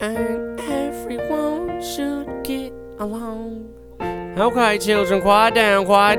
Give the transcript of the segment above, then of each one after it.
and everyone should get along. Okay, children, quiet down, quiet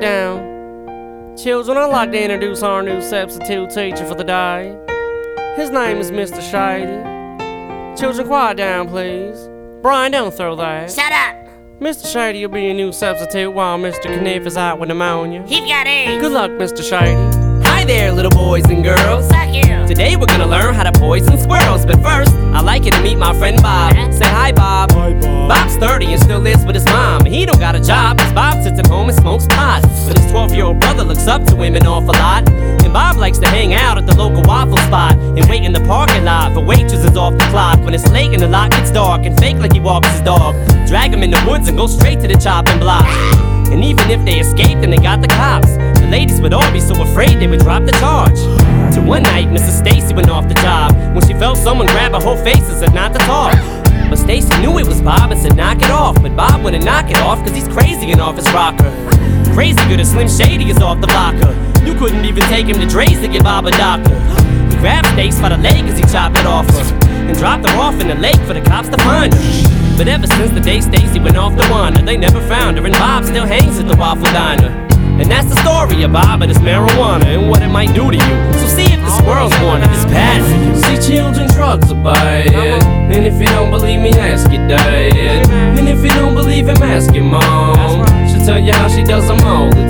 down. Children, I'd like to introduce our new substitute teacher for the day. His name is Mr. Shady. Children, quiet down, please. Brian, don't throw that. Shut up! Mr. Shady will be your new substitute while Mr. Kniff is out with pneumonia. He's got AIDS. Good luck, Mr. Shady. Hi there, little boys and girls. Fuck you. Today we're gonna learn how to poison squirrels. But first, I'd like you to meet my friend Bob. Say hi, Bob. Hi, Bob. Bob's 30 and still lives with his mom. And he don't got a job, cause Bob sits at home and smokes pot. But his 12-year-old brother looks up to him an awful lot. And Bob likes to hang out at the local waffle spot and wait in the parking lot for waitresses off the clock. When it's late and the lot gets dark and fake like he walks his dog. Drag him in the woods and go straight to the chopping block. And even if they escaped and they got the cops, the ladies would all be so afraid they would drop the charge. Till one night, Mrs. Stacy went off the job when she felt someone grab her whole face and said not to talk. But Stacy knew it was Bob and said knock it off. But Bob wouldn't knock it off cause he's crazy and off his rocker. Crazy good as Slim Shady is off the blocker. You couldn't even take him to Dre's to give Bob a doctor. He grabbed Stace by the leg as he chopped it off her and dropped her off in the lake for the cops to find her. But ever since the day Stacy went off to wander, they never found her, and Bob still hangs at the Waffle Diner. And that's the story of Bob and his marijuana and what it might do to you. So see if the squirrels want it, it's bad for you. See, children, drugs are bad. And if you don't believe me, ask your dad. And if you don't believe him, ask your mom. She'll tell you how she does them all the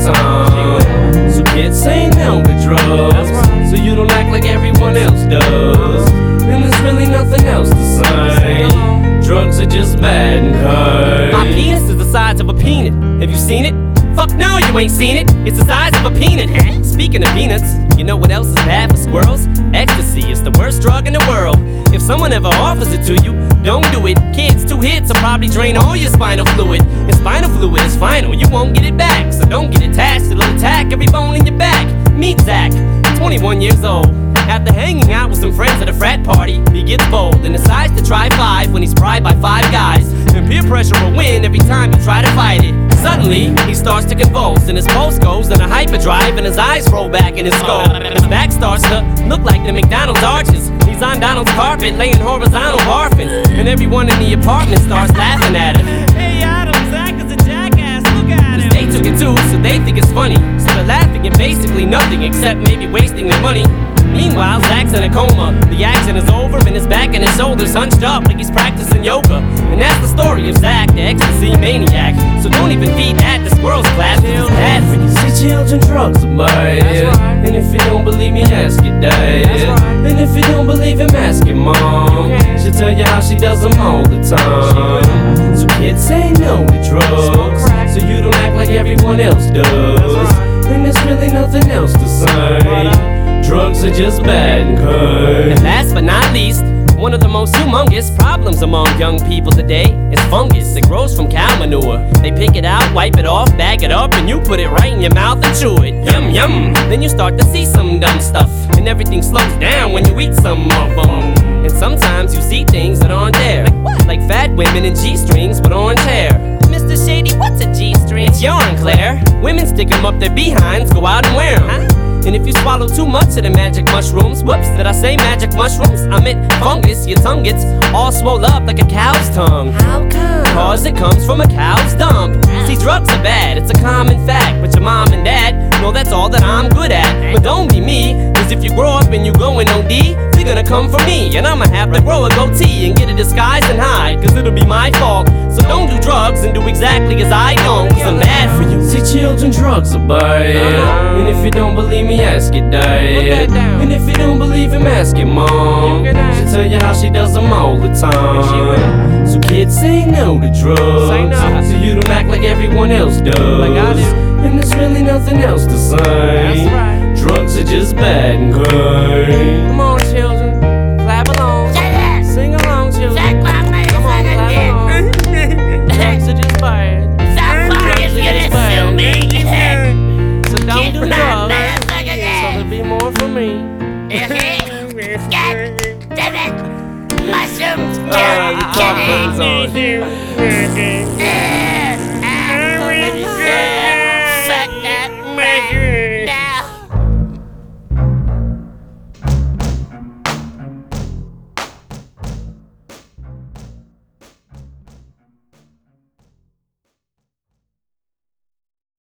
time. So kids, say no to drugs, so you don't act like everyone else does. And there's really nothing else to say. Drugs are just bad and good. My penis is the size of a peanut. Have you seen it? Fuck no, you ain't seen it. It's the size of a peanut. Speaking of peanuts, you know what else is bad for squirrels? Ecstasy is the worst drug in the world. If someone ever offers it to you, don't do it. Kids, 2 hits will probably drain all your spinal fluid. And spinal fluid is final, you won't get it back. So don't get attached, it'll attack every bone in your back. Meet Zach, 21 years old. After hanging out with some friends at a frat party, he gets bold and decides to try 5 when he's pried by 5 guys. And peer pressure will win every time you try to fight it. Suddenly, he starts to convulse and his pulse goes in a hyperdrive and his eyes roll back in his skull. His back starts to look like the McDonald's arches. He's on Donald's carpet laying horizontal barfing. And everyone in the apartment starts laughing at him. Hey Adam, Zach is a jackass, look at him. They took it too, so they think it's funny. So they're laughing at basically nothing except maybe wasting their money. Meanwhile, Zach's in a coma. The action is over and his back and his shoulders hunched up like he's practicing yoga. And that's the story of Zach, the ecstasy maniac. So don't even feed that, the squirrels class, it's bad for you. See, children, drugs are bad. And if you don't believe me, ask your dad. And if you don't believe him, ask your mom. She'll tell you how she does them all the time. So kids, say no to drugs, so you don't act like everyone else does. And there's really nothing else to say. Drugs are just bad and good. And last but not least, one of the most humongous problems among young people today is fungus. It grows from cow manure. They pick it out, wipe it off, bag it up, and you put it right in your mouth and chew it. Yum, yum. Then you start to see some dumb stuff, and everything slows down when you eat some of them. And sometimes you see things that aren't there. Like what? Like fat women in G-strings with orange hair. Mr. Shady, what's a G-string? It's yarn, Claire. Women stick them up their behinds, go out and wear them. And if you swallow too much of the magic mushrooms, whoops, did I say magic mushrooms? I meant fungus, your tongue gets all swole up like a cow's tongue. How come? Cause it comes from a cow's dump. See, drugs are bad, it's a common fact. But your mom and dad know that's all that I'm good at. But don't be me, cause if you grow up and you go in OD, they're gonna come for me. And I'ma have to grow a goatee and get a disguise and hide, cause it'll be my fault. So don't do drugs and do exactly as I don't, cause I'm bad for you. See, children, drugs are bad. And if you don't believe me, ask your dad. And if you don't believe him, ask your mom. She'll tell you how she does them all the time. So kids, say no to drugs, so you don't act like everyone else does. And there's really nothing else to say. Drugs are just bad and good. Come on, children, clap along. Sing along, children. Come on, clap along. Drugs are just bad. So don't do drugs, so there'll be more for me. God damn it! Mushrooms, Alright, kidding.